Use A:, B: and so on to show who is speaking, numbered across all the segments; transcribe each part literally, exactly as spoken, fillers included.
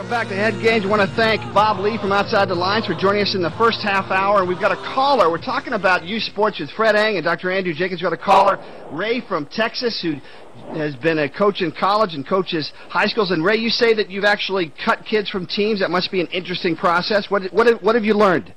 A: Welcome back to Head Games. I want to thank Bob Lee from Outside the Lines for joining us in the first half hour. And we've got a caller. We're talking about youth sports with Fred Eng and Doctor Andrew Jacobs. We've got a caller, Ray from Texas, who has been a coach in college and coaches high schools. And Ray, you say that you've actually cut kids from teams. That must be an interesting process. What what what have you learned?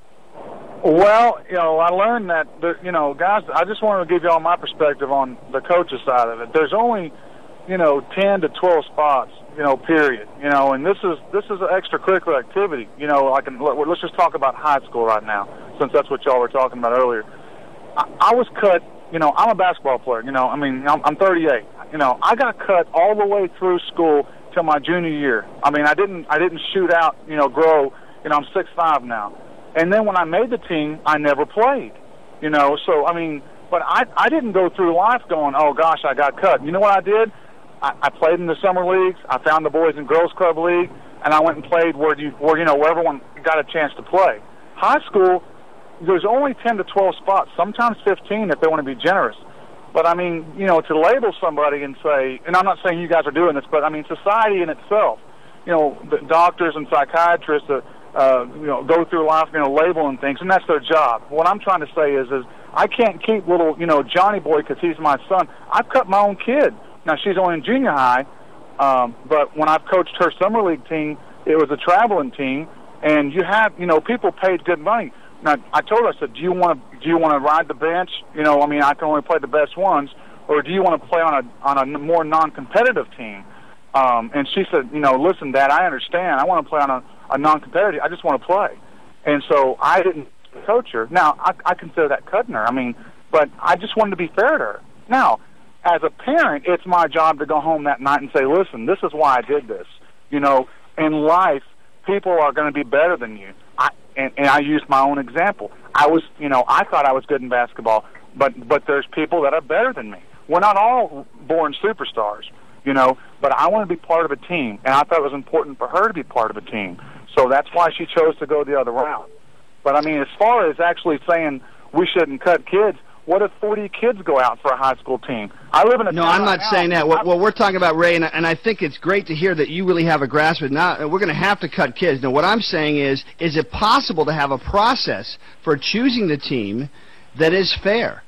B: Well, you know, I learned that, the, you know, guys, I just wanted to give you all my perspective on the coach's side of it. There's only, you know, ten to twelve spots, you know, period. You know, and this is this is an extracurricular activity. You know, I can, let's just talk about high school right now, since that's what y'all were talking about earlier. I, I was cut, you know, I'm a basketball player, you know, I mean, I'm, I'm thirty-eight. You know, I got cut all the way through school till my junior year. I mean, I didn't I didn't shoot out, you know, grow, you know, I'm six five now. And then when I made the team, I never played, you know. So, I mean, but I I didn't go through life going, oh, gosh, I got cut. You know what I did? I, I played in the summer leagues. I found the Boys and Girls Club League, and I went and played where, you, where you know, where everyone got a chance to play. High school, there's only ten to twelve spots, sometimes fifteen if they want to be generous. But, I mean, you know, to label somebody and say, and I'm not saying you guys are doing this, but, I mean, society in itself, you know, the doctors and psychiatrists, uh, Uh, you know, go through life, you know, labeling things, and that's their job. What I'm trying to say is, is I can't keep little, you know, Johnny boy because he's my son. I've cut my own kid. Now, she's only in junior high, um, but when I've coached her summer league team, it was a traveling team, and you have, you know, people paid good money. Now, I told her, I said, do you want to, do you want to ride the bench? You know, I mean, I can only play the best ones, or do you want to play on a on a more non-competitive team? Um, and she said, you know, listen, Dad, I understand. I want to play on a a non-competitive, I just want to play. And so I didn't coach her. Now, I, I consider that cutting her. I mean, but I just wanted to be fair to her. Now, as a parent, it's my job to go home that night and say, listen, this is why I did this. You know, in life, people are going to be better than you. I, and, and I used my own example. I was, you know, I thought I was good in basketball, but, but there's people that are better than me. We're not all born superstars, you know, but I want to be part of a team, and I thought it was important for her to be part of a team. So that's why she chose to go the other route. But, I mean, as far as actually saying we shouldn't cut kids, what if forty kids go out for a high school team? I live in a
A: No,
B: town
A: I'm not
B: right
A: saying
B: now.
A: that. What, what we're talking about, Ray, and, and I think it's great to hear that you really have a grasp of it. Now, we're going to have to cut kids. Now, what I'm saying is, is it possible to have a process for choosing the team that is fair?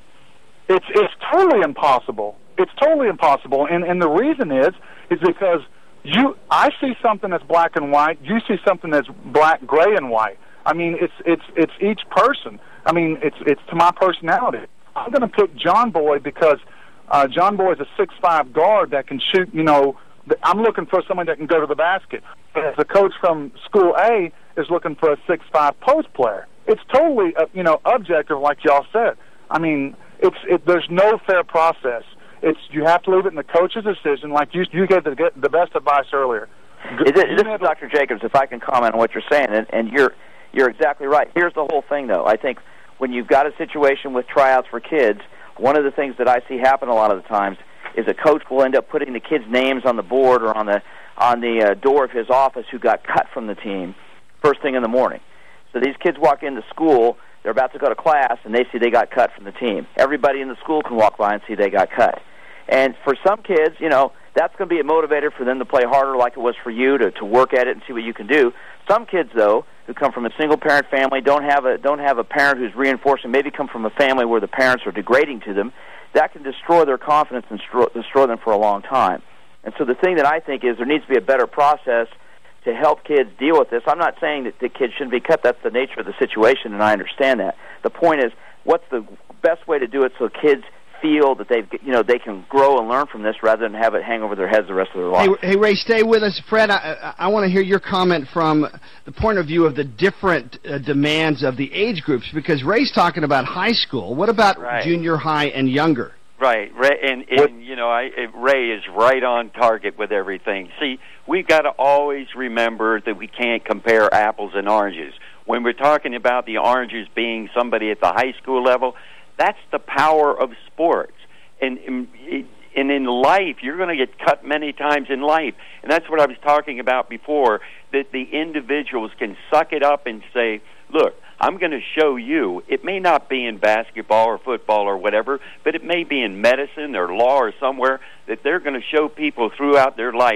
B: It's, it's totally impossible. It's totally impossible. And, and the reason is, is because You, I see something that's black and white. You see something that's black, gray, and white. I mean, it's it's it's each person. I mean, it's it's to my personality. I'm going to pick John Boy because uh, John Boy is a six five guard that can shoot. You know, I'm looking for somebody that can go to the basket. As a coach from School A is looking for a six five post player. It's totally uh, you know objective, like y'all said. I mean, it's it, there's no fair process. It's you have to leave it in the coach's decision. Like you, you gave the, the best advice earlier.
C: Is it, this is Doctor Jacobs. If I can comment on what you're saying, and, and you're you're exactly right. Here's the whole thing, though. I think when you've got a situation with tryouts for kids, one of the things that I see happen a lot of the times is a coach will end up putting the kids' names on the board or on the on the uh, door of his office who got cut from the team first thing in the morning. So these kids walk into school. They're about to go to class, and they see they got cut from the team. Everybody in the school can walk by and see they got cut. And for some kids, you know, that's going to be a motivator for them to play harder like it was for you, to, to work at it and see what you can do. Some kids, though, who come from a single-parent family, don't have a don't have a parent who's reinforcing, maybe come from a family where the parents are degrading to them, that can destroy their confidence and destroy, destroy them for a long time. And so the thing that I think is there needs to be a better process to help kids deal with this. I'm not saying that the kids shouldn't be cut. That's the nature of the situation, and I understand that. The point is, what's the best way to do it so kids feel that they've, you know, they can grow and learn from this rather than have it hang over their heads the rest of their life.
A: Hey, hey Ray, stay with us. Fred, I, I want to hear your comment from the point of view of the different uh, demands of the age groups, because Ray's talking about high school. What about
D: right.
A: junior high and younger?
D: Right, Ray, and, and you know, I, Ray is right on target with everything. See, we've got to always remember that we can't compare apples and oranges. When we're talking about the oranges being somebody at the high school level, that's the power of sports. And, and, and in life, you're going to get cut many times in life. And that's what I was talking about before, that the individuals can suck it up and say, look, I'm going to show you. It may not be in basketball or football or whatever, but it may be in medicine or law or somewhere, that they're going to show people throughout their life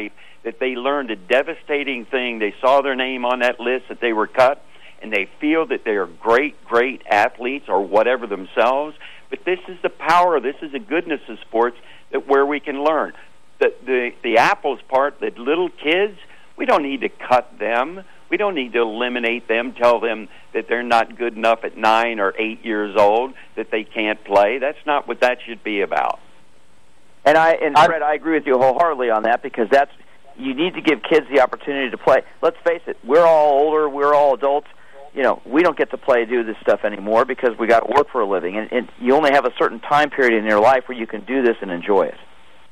D: that they learned a devastating thing. They saw their name on that list that they were cut, and they feel that they are great, great athletes or whatever themselves. But this is the power, this is the goodness of sports that where we can learn. The, the, the apples part, the little kids, we don't need to cut them. We don't need to eliminate them, tell them that they're not good enough at nine or eight years old, that they can't play. That's not what that should be about.
C: And I and Fred, I agree with you wholeheartedly on that, because that's you need to give kids the opportunity to play. Let's face it, we're all older, we're all adults. You know, we don't get to play do this stuff anymore because we got to work for a living, and, and you only have a certain time period in your life where you can do this and enjoy it.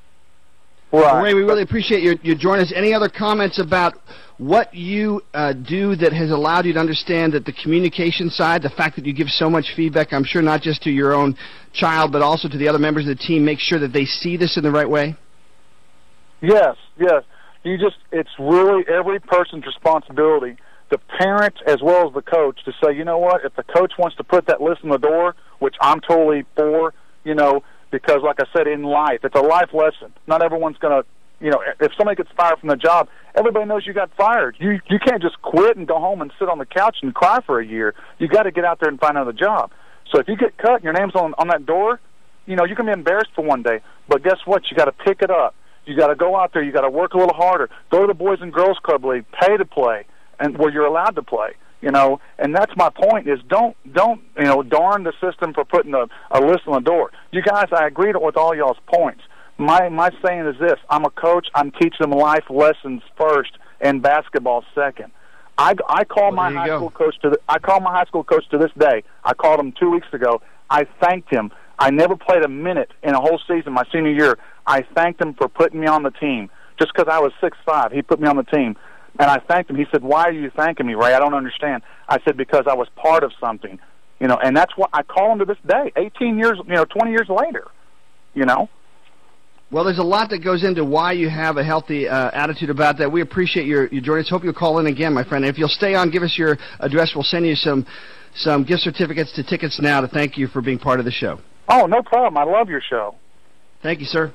A: Right. Ray, we really appreciate you, you joining us. Any other comments about what you uh, do that has allowed you to understand that the communication side, the fact that you give so much feedback, I'm sure not just to your own child, but also to the other members of the team, make sure that they see this in the right way?
B: Yes, yes. You just, it's really every person's responsibility, the parent as well as the coach, to say, you know what, if the coach wants to put that list on the door, which I'm totally for, you know, because, like I said, in life, it's a life lesson. Not everyone's going to, you know, if somebody gets fired from the job, everybody knows you got fired. You you can't just quit and go home and sit on the couch and cry for a year. You got to get out there and find another job. So if you get cut and your name's on, on that door, you know, you can be embarrassed for one day. But guess what? You got to pick it up. You got to go out there. You got to work a little harder. Go to the Boys and Girls Club League, pay to play, and where you're allowed to play. You know, and that's my point, is don't, don't you know, darn the system for putting a, a list on the door. You guys, I agree with all y'all's points. My my saying is this: I'm a coach. I'm teaching them life lessons first, and basketball second. I, I call well, my high go. school coach to the, I call my high school coach to this day. I called him two weeks ago. I thanked him. I never played a minute in a whole season my senior year. I thanked him for putting me on the team. Just because I was six five, he put me on the team. And I thanked him. He said, "Why are you thanking me, Ray? I don't understand." I said, "Because I was part of something." You know, and that's what I call him to this day, eighteen years, you know, twenty years later, you know.
A: Well, there's a lot that goes into why you have a healthy uh, attitude about that. We appreciate your, your joining us. Hope you'll call in again, my friend. And if you'll stay on, give us your address. We'll send you some some gift certificates to Tickets Now to thank you for being part of the show.
B: Oh, no problem. I love your show.
A: Thank you, sir.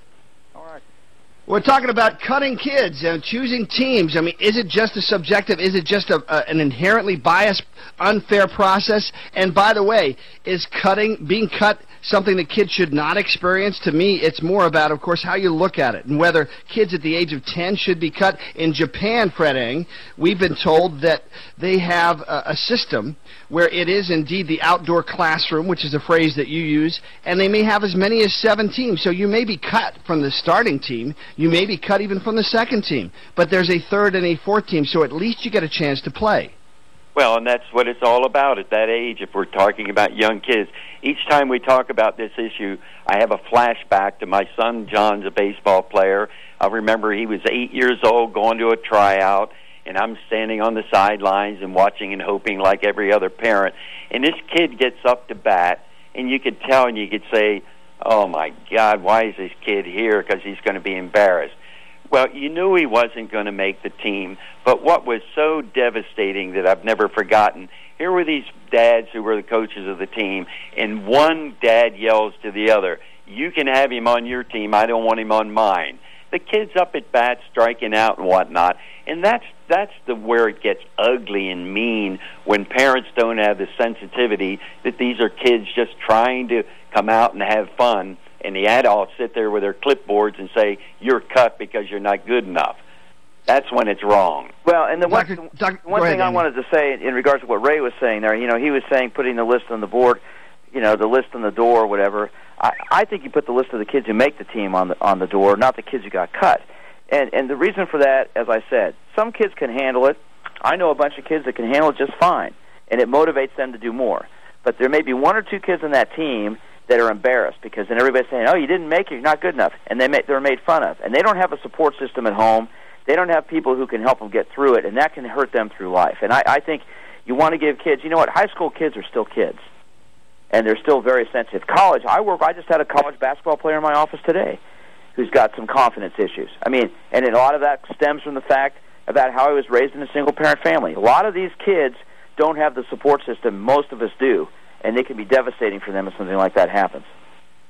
A: We're talking about cutting kids and choosing teams. I mean, is it just a subjective? Is it just a, a, an inherently biased, unfair process? And by the way, is cutting, being cut, something that kids should not experience? To me, it's more about, of course, how you look at it and whether kids at the age of ten should be cut. In Japan, Fred Eng, we've been told that they have a, a system where it is indeed the outdoor classroom, which is a phrase that you use, and they may have as many as seven teams. So you may be cut from the starting team. You may be cut even from the second team. But there's a third and a fourth team, so at least you get a chance to play.
D: Well, and that's what it's all about at that age, if we're talking about young kids. Each time we talk about this issue, I have a flashback to my son, John's a baseball player. I remember he was eight years old going to a tryout, and I'm standing on the sidelines and watching and hoping like every other parent. And this kid gets up to bat, and you could tell and you could say, "Oh, my God, why is this kid here?" Because he's going to be embarrassed. Well, you knew he wasn't going to make the team, but what was so devastating that I've never forgotten, here were these dads who were the coaches of the team, and one dad yells to the other, "You can have him on your team, I don't want him on mine." The kid's up at bat, striking out and whatnot, and that's that's the where it gets ugly and mean, when parents don't have the sensitivity that these are kids just trying to come out and have fun, and the adults sit there with their clipboards and say, "You're cut because you're not good enough." That's when it's wrong.
C: Well, and the
A: Doctor,
C: one,
A: Doctor,
C: one thing
A: ahead,
C: I wanted to say in regards to what Ray was saying there, you know, he was saying putting the list on the board, you know, the list on the door or whatever. I, I think you put the list of the kids who make the team on the on the door, not the kids who got cut. And and the reason for that, as I said, some kids can handle it. I know a bunch of kids that can handle it just fine, and it motivates them to do more. But there may be one or two kids on that team that are embarrassed because then everybody's saying, "Oh, you didn't make it, you're not good enough," and they may, they're made fun of. And they don't have a support system at home. They don't have people who can help them get through it, and that can hurt them through life. And I, I think you want to give kids, you know what, high school kids are still kids, and they're still very sensitive. College, I work, I just had a college basketball player in my office today who's got some confidence issues. I mean, and a lot of that stems from the fact about how I was raised in a single-parent family. A lot of these kids don't have the support system most of us do, and it can be devastating for them if something like that happens.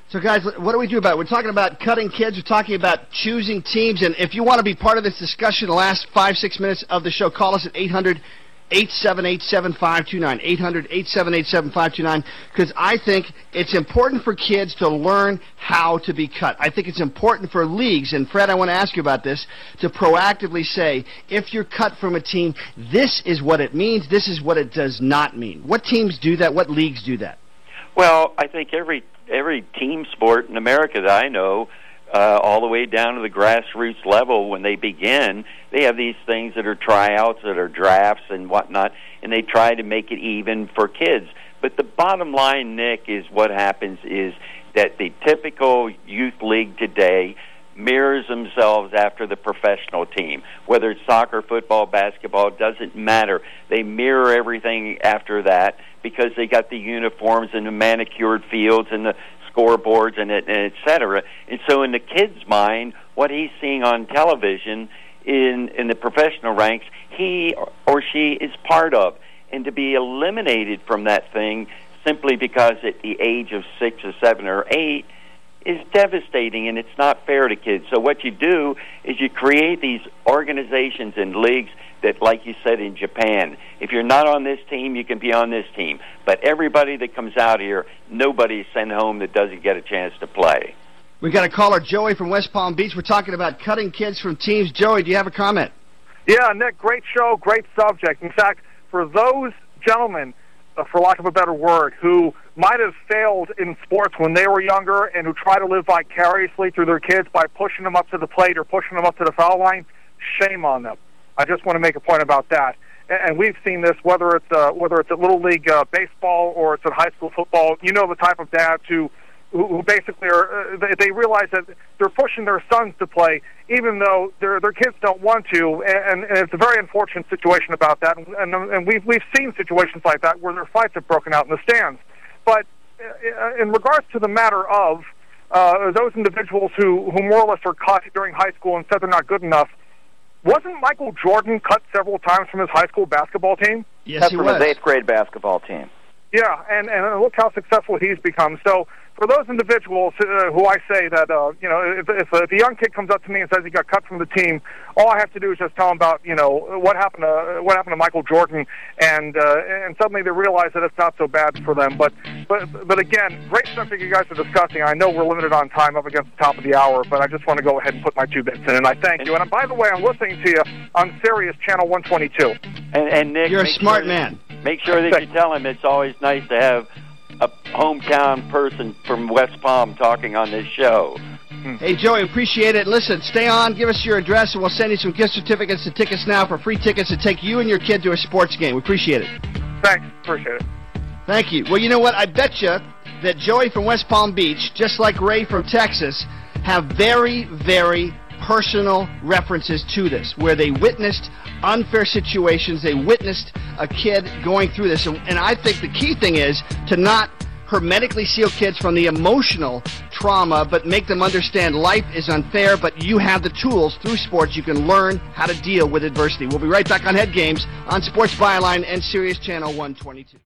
A: So, guys, what do we do about it? We're talking about cutting kids. We're talking about choosing teams. And if you want to be part of this discussion, the last five, six minutes of the show, call us at eight hundred, eight seven eight, seven five two nine, eight hundred, eight seven eight, seven five two nine, because I think it's important for kids to learn how to be cut. I think it's important for leagues, and Fred, I want to ask you about this, to proactively say, if you're cut from a team, this is what it means, this is what it does not mean. What teams do that? What leagues do that?
D: Well, I think every every team sport in America that I know, uh, all the way down to the grassroots level, when they begin, they have these things that are tryouts, that are drafts and whatnot, and they try to make it even for kids. But the bottom line, Nick, is what happens is that the typical youth league today mirrors themselves after the professional team. Whether it's soccer, football, basketball, it doesn't matter. They mirror everything after that because they got the uniforms and the manicured fields and the scoreboards and, it, and et cetera. And so in the kid's mind, what he's seeing on television in, in the professional ranks, he or she is part of. And to be eliminated from that thing simply because at the age of six or seven or eight is devastating, and it's not fair to kids. So what you do is you create these organizations and leagues that, like you said in Japan, if you're not on this team, you can be on this team. But everybody that comes out here, nobody's sent home that doesn't get a chance to play.
A: We've got a caller, Joey from West Palm Beach. We're talking about cutting kids from teams. Joey, do you have a comment?
E: Yeah, Nick, great show, great subject. In fact, for those gentlemen, uh, for lack of a better word, who might have failed in sports when they were younger and who try to live vicariously through their kids by pushing them up to the plate or pushing them up to the foul line, shame on them. I just want to make a point about that. And we've seen this, whether it's uh, whether it's at Little League uh, baseball or it's at high school football. You know the type of dads who who, who basically are, uh, they, they realize that they're pushing their sons to play, even though their their kids don't want to, and, and it's a very unfortunate situation about that. And, and, and we've we've seen situations like that where their fights have broken out in the stands. But uh, in regards to the matter of uh, those individuals who, who more or less are cut during high school and said they're not good enough, wasn't Michael Jordan cut several times from his high school basketball team?
A: Yes,
C: That's
A: he
C: from
A: was.
C: his eighth grade basketball team.
E: Yeah, and, and look how successful he's become. So for those individuals uh, who I say that, uh, you know, if, if, if a young kid comes up to me and says he got cut from the team, all I have to do is just tell him about, you know, what happened to what happened to Michael Jordan, and uh, and suddenly they realize that it's not so bad for them. But but but again, great subject you guys are discussing. I know we're limited on time up against the top of the hour, but I just want to go ahead and put my two bits in, and I thank you. And by the way, I'm listening to you on Sirius Channel one twenty-two.
D: And, and Nick,
A: you're a smart
D: sure
A: man.
D: That, make sure that you tell him it's always nice to have a hometown person from West Palm talking on this show.
A: Hey, Joey, appreciate it. Listen, stay on, give us your address, and we'll send you some gift certificates to Tickets Now for free tickets to take you and your kid to a sports game. We appreciate it.
E: Thanks. Appreciate it.
A: Thank you. Well, you know what? I bet you that Joey from West Palm Beach, just like Ray from Texas, have very, very personal references to this, where they witnessed unfair situations, they witnessed a kid going through this. And, and I think the key thing is to not hermetically seal kids from the emotional trauma, but make them understand life is unfair, but you have the tools through sports. You can learn how to deal with adversity. We'll be right back on Head Games on Sports Byline and Sirius Channel one twenty-two.